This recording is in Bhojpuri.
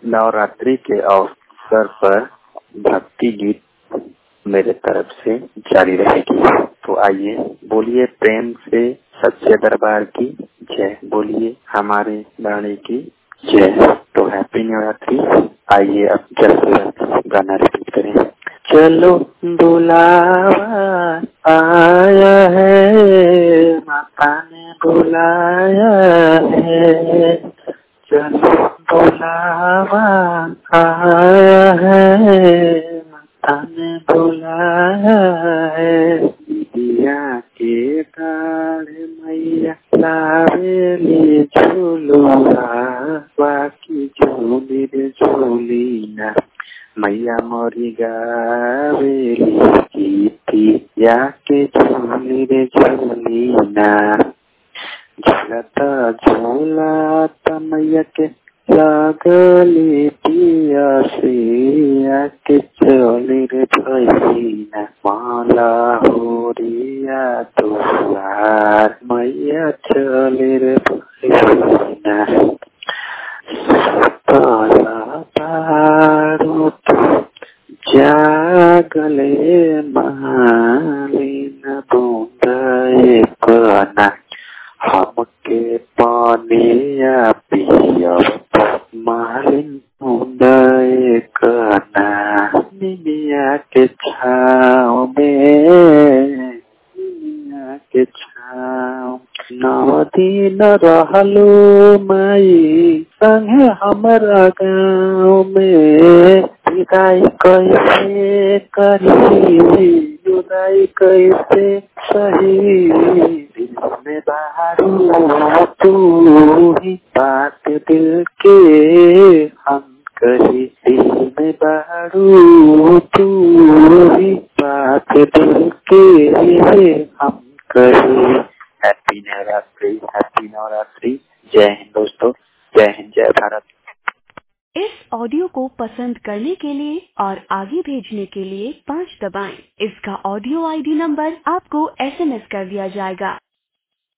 नवरात्रि के अवसर पर भक्ति गीत मेरे तरफ से जारी रहेगी। तो आइए बोलिए प्रेम से सच्चे दरबार की जय, बोलिए हमारे रानी की जय। तो हैप्पी नवरात्रि। आइए अब जल्द गाना रिपीट करें। चलो बुलावा आया है, माता ने बुलाया है। चलो बुलावा आया है, माता ने बुलाया है। दिया के तारे मैया लावेली झूलुआ, बाकी झूली रे झूलीना। मैया मोरी गावेली गीतिया के झूली रे झूलीना। झूलता झूलता मैया के लागली पियासिया के चली रे भैया। माला होरिया दुआर मैया चली रे भैया। पारू जागले मालिन बूंद कना, हमके पानिया पिया मालिन बूंद कना। निमिया के छाँव में, निमिया के छाँव 9 दिन रहलू माई संगे हमरा गाँव में। विदाई कैसे करी, जुदाई कैसे सही, दिल में बारू तू ही बात दिल के हम कही। दिल में बारू तू ही बात दिल के हम कही। Happy Navratri, happy Navratri. जय हिंद दोस्तों, जय हिंद, जय भारत। इस ऑडियो को पसंद करने के लिए और आगे भेजने के लिए 5 दबाएं। इसका ऑडियो ID नंबर आपको SMS कर दिया जाएगा।